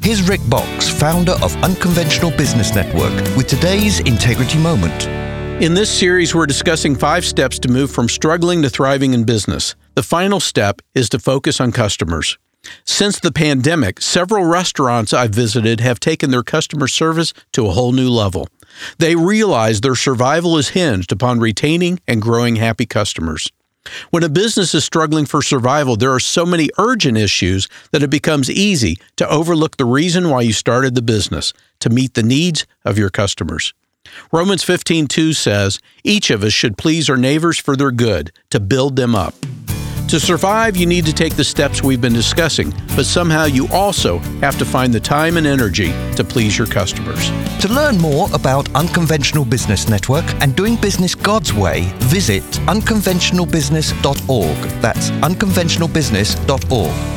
Here's Rick Box, founder of Unconventional Business Network, with today's Integrity Moment. In this series, we're discussing 5 steps to move from struggling to thriving in business. The final step is to focus on customers. Since the pandemic, several restaurants I've visited have taken their customer service to a whole new level. They realize their survival is hinged upon retaining and growing happy customers. When a business is struggling for survival, there are so many urgent issues that it becomes easy to overlook the reason why you started the business, to meet the needs of your customers. Romans 15:2 says, each of us should please our neighbors for their good, to build them up. To survive, you need to take the steps we've been discussing, but somehow you also have to find the time and energy to please your customers. To learn more about Unconventional Business Network and doing business God's way, visit unconventionalbusiness.org. That's unconventionalbusiness.org.